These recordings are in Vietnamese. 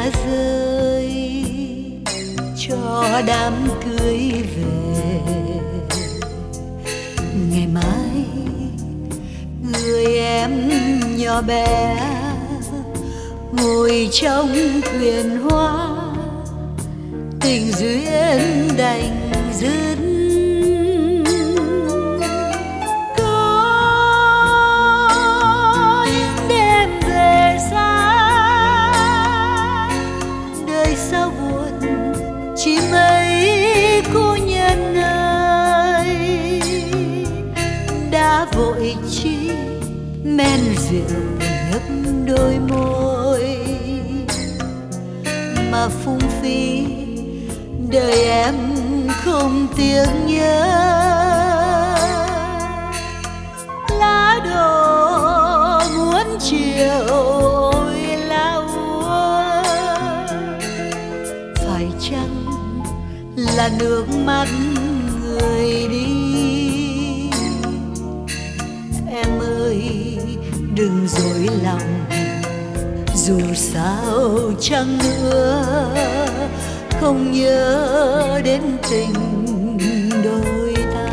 rơi cho đám cưới về. Ngày mai người em nhỏ bé ngồi trong thuyền hoa, tình duyên đành dứt. Có những đêm về xa, đời sao buồn chỉ mấy cô nhân ơi. Đã vội chi men rượu nhấp đôi môi, mà phung phí đời em không tiếc nhớ. Lá đổ muốn chiều ôi lá úa, phải chăng là nước mắt người đi? Em ơi đừng dối lòng, dù sao chăng nữa không nhớ đến tình đôi ta.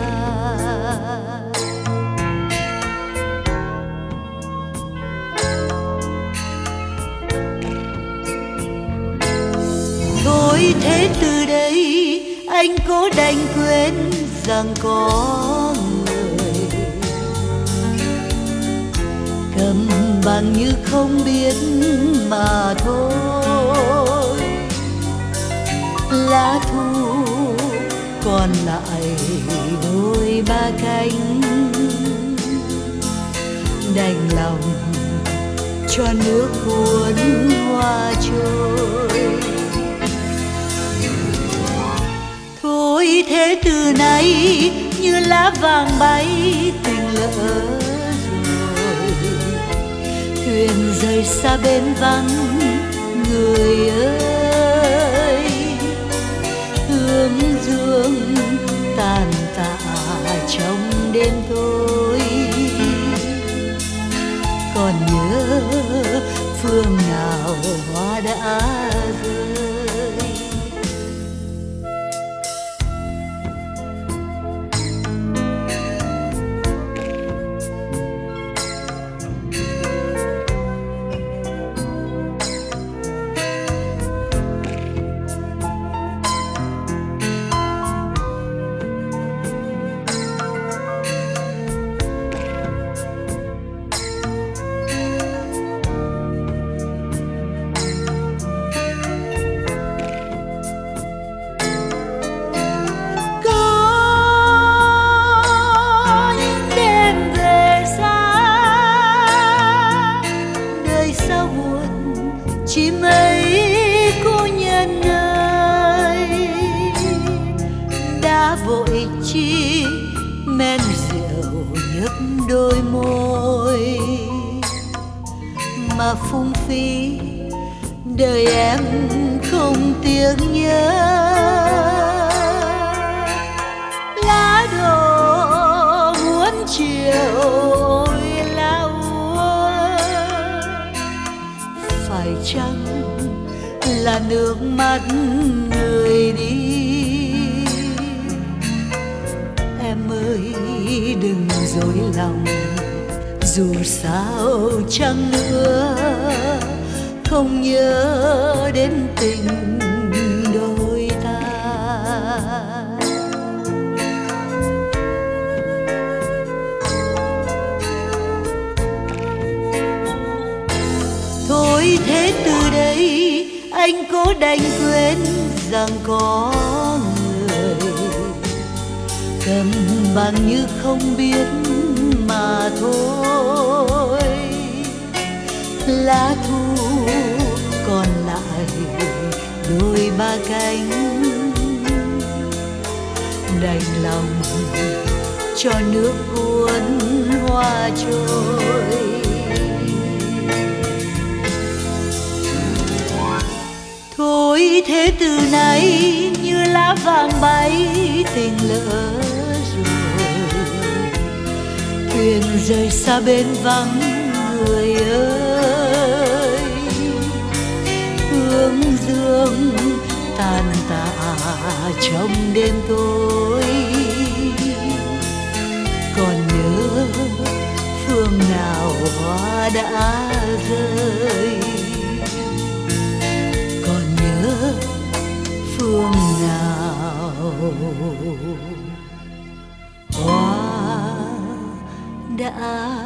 Thôi thế từ đây anh cố đành quên rằng có người, cầm bằng như không biết mà thôi. Lá thu còn lại đôi ba cánh, đành lòng cho nước cuốn hoa trôi. Thôi thế từ nay như lá vàng bay tình lỡ rồi, thuyền rời xa bến vắng người ơi. Hương dương tàn tạ trong đêm tối, còn nhớ phương nào hoa đã rơi. Chỉ mấy cô nhân ơi, đã vội chi men rượu nhấp đôi môi, mà phung phí đời em không tiếc nhớ. Lá đổ muốn chiều ôi lá úa, phải chăng là nước mắt người đi? Em ơi đừng dối lòng, dù sao chăng nữa không nhớ đến tình đôi ta. Thôi thế từ đây anh cố đành quên rằng có người, cầm bằng như không biết mà thôi. Lá thu còn lại đôi ba cánh, đành lòng cho nước cuốn hoa trôi. Thôi thế từ nay như lá vàng bay tình lỡ rồi, thuyền rời xa bến vắng người ơi. Hương xuống giường tàn tạ trong đêm tối. Còn nhớ phương nào hoa đã rơi, còn nhớ phương nào hoa đã